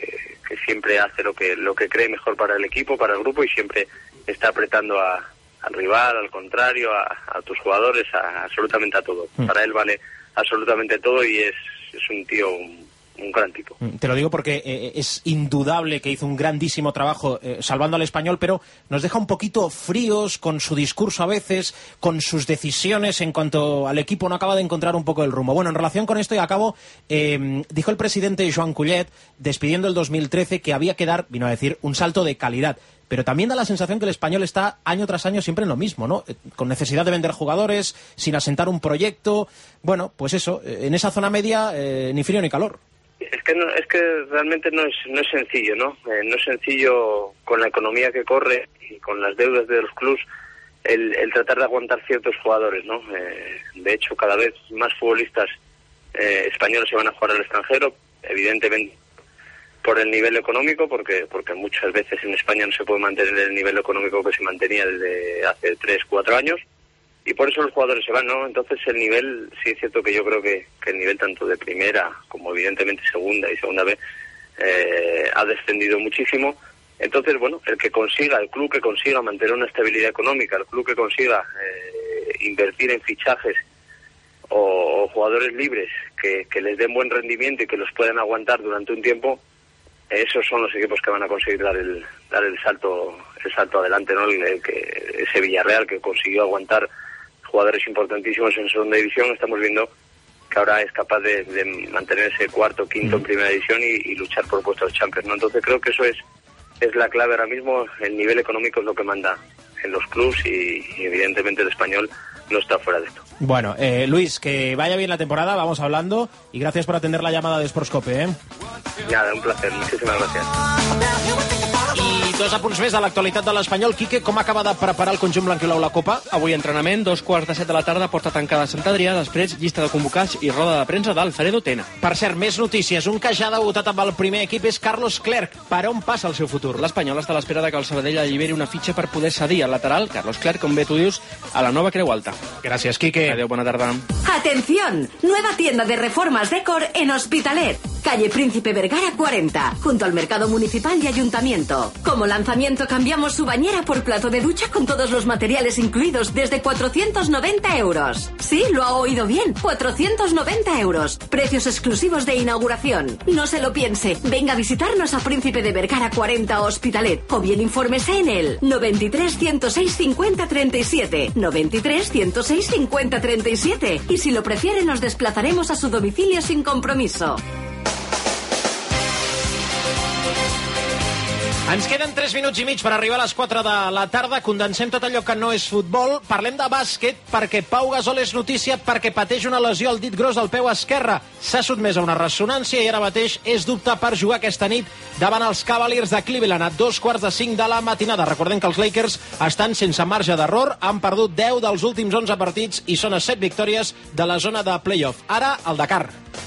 que siempre hace lo que lo que cree mejor para el equipo, para el grupo, y siempre está apretando a, al rival, al contrario, a, a tus jugadores, a, absolutamente a todo. Mm. Para él vale absolutamente todo y es, es un tío... Un, un gran tipo. Te lo digo porque eh, es indudable que hizo un grandísimo trabajo eh, salvando al Español, pero nos deja un poquito fríos con su discurso a veces, con sus decisiones en cuanto al equipo, no acaba de encontrar un poco el rumbo. Bueno, en relación con esto, y acabo, eh, dijo el presidente Joan Collet, despidiendo el dos mil trece, que había que dar, vino a decir, un salto de calidad. Pero también da la sensación que el Español está año tras año siempre en lo mismo, ¿no? Con necesidad de vender jugadores, sin asentar un proyecto. Bueno, pues eso, en esa zona media, eh, ni frío ni calor. Es que no, es que realmente no es no es sencillo, ¿no? Eh, no es sencillo con la economía que corre y con las deudas de los clubs el, el tratar de aguantar ciertos jugadores, ¿no? Eh, de hecho, cada vez más futbolistas eh, españoles se van a jugar al extranjero, evidentemente por el nivel económico, porque porque muchas veces en España no se puede mantener el nivel económico que se mantenía desde hace tres, cuatro años. Y por eso los jugadores se van, ¿no? Entonces el nivel, sí es cierto que yo creo que, que el nivel tanto de primera como evidentemente segunda y segunda B eh, ha descendido muchísimo. Entonces, bueno, el que consiga, el club que consiga mantener una estabilidad económica, el club que consiga eh, invertir en fichajes o, o jugadores libres que, que les den buen rendimiento y que los puedan aguantar durante un tiempo, esos son los equipos que van a conseguir dar el dar el salto el salto adelante, ¿no? El, el que ese Villarreal que consiguió aguantar jugadores importantísimos en segunda división, estamos viendo que ahora es capaz de, de mantenerse cuarto, quinto en primera división y, y luchar por puestos de Champions, ¿no? Entonces creo que eso es es la clave ahora mismo. El nivel económico es lo que manda en los clubs y, y evidentemente el Español no está fuera de esto. Bueno, eh, Luis, que vaya bien la temporada, vamos hablando, y gracias por atender la llamada de Sportscope, ¿eh? Nada, un placer, muchísimas gracias. I dos apunts més de l'actualitat de l'Espanyol. Quique, com acaba de preparar el conjunt blanquilou la Copa? Avui entrenament, dos quarts de set de la tarda, porta tancada a Sant Adrià, després llista de convocats i roda de premsa d'Alfredo Tena. Per cert, més notícies. Un que ja ha debutat amb el primer equip és Carlos Clerc. Per on passa el seu futur? L'Espanyol està a l'espera de que el Sabadell alliberi una fitxa per poder cedir al lateral, Carlos Clerc, com bé tu dius, a la nova Creu Alta. Gràcies, Quique. Adéu, bona tarda. Atención, nueva tienda de reformas Decor en Hospitalet, calle Príncipe Vergara cuarenta, junto al Mercado Municipal y Ayuntamiento. Como lanzamiento cambiamos su bañera por plato de ducha con todos los materiales incluidos desde cuatrocientos noventa euros. Sí, lo ha oído bien, cuatrocientos noventa euros. Precios exclusivos de inauguración. No se lo piense, venga a visitarnos a Príncipe de Vergara cuarenta Hospitalet o bien infórmese en el noventa y tres, ciento seis, cincuenta, treinta y siete, noventa y tres, ciento seis, cincuenta, treinta y siete, y si lo prefiere nos desplazaremos a su domicilio sin compromiso. Ens queden tres minuts i mig per arribar a les quatre de la tarda. Condensem tot allò que no és futbol. Parlem de bàsquet perquè Pau Gasol és notícia perquè pateix una lesió al dit gros del peu esquerre. S'ha sotmès a una ressonància i ara mateix és dubte per jugar aquesta nit davant els Cavaliers de Cleveland a dos quarts de cinc de la matinada. Recordem que els Lakers estan sense marge d'error, han perdut deu dels últims onze partits i són a set victòries de la zona de playoff. Ara, el Dakar.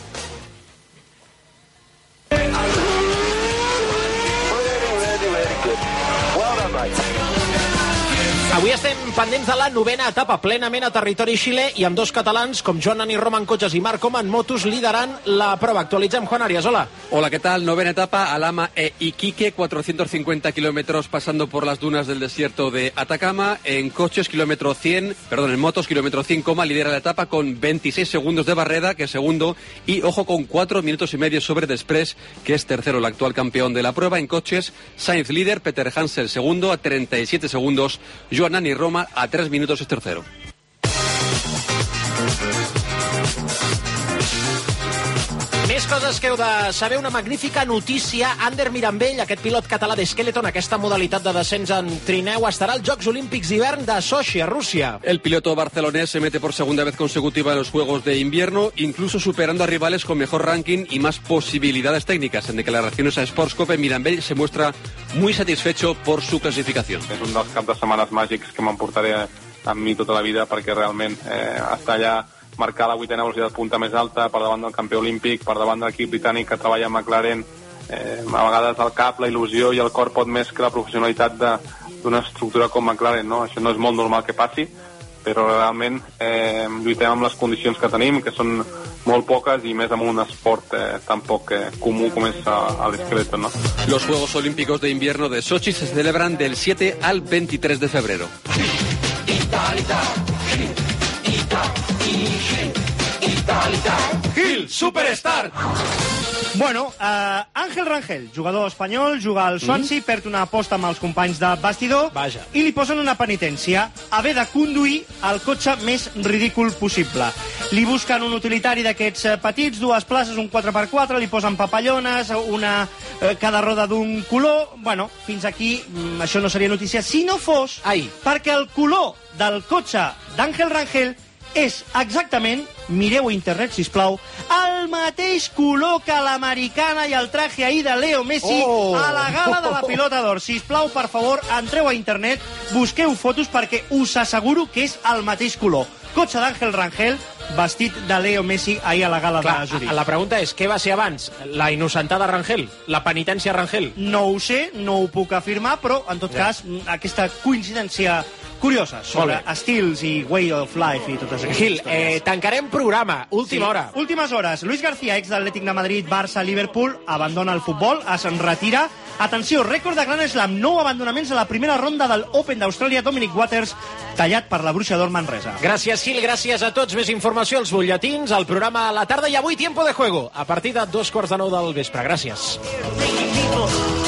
Avui estem pendents de la novena etapa, plenament a territori xilè, i amb dos catalans, com Joan Nani Roma en cotxes i Marc Coma en motos, liderant la prova. Actualitzem, Juan Arias, hola. Hola, ¿qué tal? Novena etapa, Alhama e Iquique, cuatrocientos cincuenta kilómetros pasando por las dunas del desierto de Atacama. En coches, kilómetro cien, perdón, en motos, kilómetro cien, lidera la etapa con veintiséis segundos de Barreda, que es segundo, y ojo con cuatro minutos y medio sobre Desprez, que es tercero, el actual campeón de la prueba. En coches, Sainz líder, Peter Hansel segundo, a treinta y siete segundos, Joan Nani Roma a tres minutos es tercero. Més coses que heu de saber. Una magnífica notícia. Ander Mirambell, aquest pilot català d'Skeleton, aquesta modalitat de descens en trineu, estarà als Jocs Olímpics d'hivern de Sochi, a Rusia. El piloto barcelonés se mete por segunda vez consecutiva en los Juegos de Invierno, incluso superando a rivales con mejor ranking y más posibilidades técnicas. En declaraciones a Sportscope, Mirambell se muestra muy satisfecho por su clasificación. És un dels caps de setmanes màgics que m'emportaré amb mi tota la vida, perquè realment eh, estar allà, marcar la vuitena velocitat punta més alta per davant del campió olímpic, per davant de l'equip britànic que treballa a McLaren, eh, a vegades el cap, la il·lusió i el cor pot més que la professionalitat d'una estructura com McLaren, no? Això no és molt normal que passi, però realment eh, lluitem amb les condicions que tenim, que són molt poques i més amb un esport eh, tan poc eh, comú com és el esqueleto, ¿no? Los Juegos Olímpicos de Invierno de Sochi se celebran del siete al veintitrés de febrero. Gil, Superstar! Bueno, uh, Ángel Rangel, jugador espanyol, juga al Swansea, mm. perd una aposta amb els companys de vestidor. Vaja. I li posen una penitència, haver de conduir el cotxe més ridícul possible. Li busquen un utilitari d'aquests uh, petits, dues places, un quatre per quatre, li posen papallones, una uh, cada roda d'un color. Bueno, fins aquí mm, això no seria notícia. Si no fos Ai. perquè el color del cotxe d'Ángel Rangel és exactament, mireu a internet, sisplau, el mateix color que l'americana i el traje ahir de Leo Messi oh. a la gala de la Pilota d'Or. Sisplau, per favor, entreu a internet, busqueu fotos perquè us asseguro que és el mateix color. Cotxe d'Ángel Rangel, vestit de Leo Messi ahir a la gala Clar, de Zurich. La pregunta és, què va ser abans? La innocentada Rangel? La penitència Rangel? No ho sé, no ho puc afirmar, però, en tot ja. cas, aquesta coincidència curiosa sobre estils i way of life i totes aquestes Gil, històries. eh, tancarem programa, última sí, hora. Últimes hores. Luis García, ex d'Atlètic de Madrid, Barça, Liverpool, abandona el futbol, es retira. Atenció, rècord de Grand Slam, nou abandonaments a la primera ronda del Open d'Austràlia. Dominic Waters, tallat per la Bruixa d'Or Manresa. Gràcies, Gil, gràcies a tots. Més informació als butlletins, al programa a la tarda i avui Tiempo de Juego, a partir de dos quarts de nou del vespre. Gràcies.